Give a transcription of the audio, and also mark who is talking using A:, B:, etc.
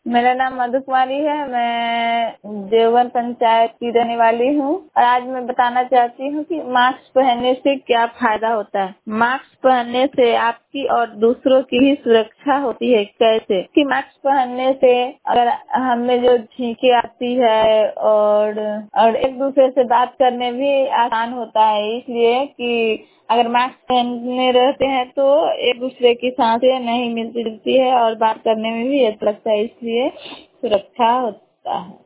A: मेरा नाम मधु कुमारी है। मैं देवगन पंचायत की रहने वाली हूँ और आज मैं बताना चाहती हूँ कि मास्क पहनने से क्या फायदा होता है। मास्क पहनने से आपकी और दूसरों की भी सुरक्षा होती है। कैसे कि मास्क पहनने से अगर हमें जो छींके आती है और एक दूसरे से बात करने भी आसान होता है, इसलिए कि अगर मास्क पहने रहते हैं तो एक दूसरे की सांसें नहीं मिलती जुलती है और बात करने में भी अच्छा लगता है, इसलिए सुरक्षा होता है।